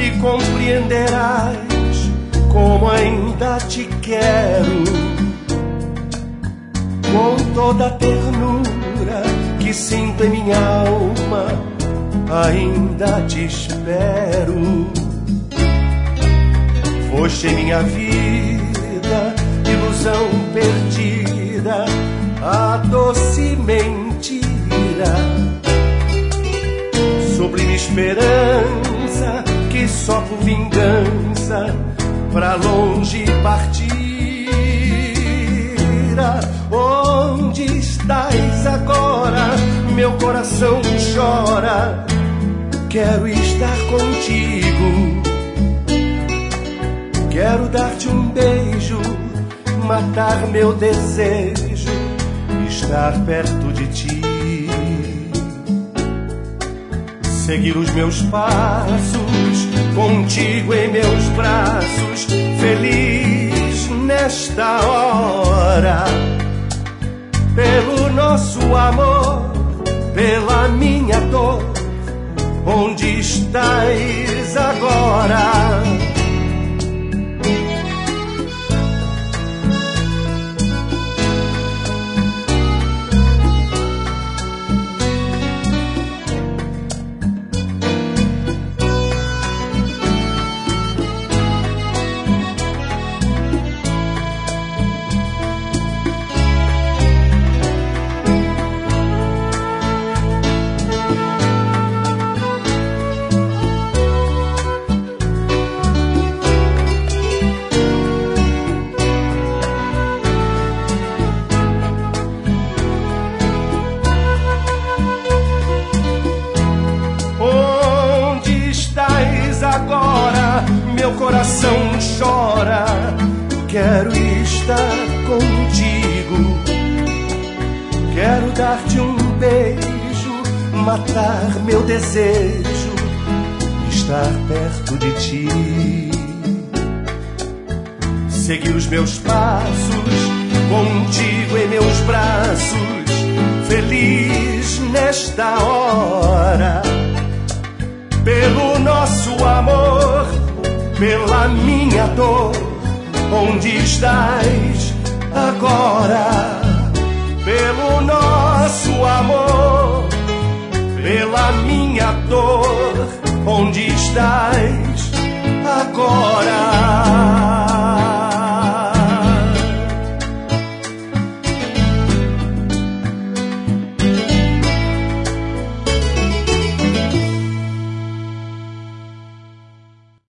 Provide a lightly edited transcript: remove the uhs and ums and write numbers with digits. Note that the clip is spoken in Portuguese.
e compreenderás como ainda te quero. Com toda a ternura que sinto em minha alma, ainda te espero. Foste em minha vida ilusão perdida, a doce mentira, sublime esperança que só por vingança pra longe partira. Onde estás agora? Meu coração chora. Quero estar contigo. Quero dar-te um beijo, matar meu desejo, estar perto de ti. Seguir os meus passos, contigo em meus braços, feliz nesta hora. Pelo nosso amor, pela minha dor, onde estás agora? Agora meu coração chora. Quero estar contigo. Quero dar-te um beijo, matar meu desejo, estar perto de ti. Seguir os meus passos, contigo em meus braços, feliz nesta hora. Pelo nosso amor, pela minha dor, onde estás agora? Pelo nosso amor, pela minha dor, onde estás agora?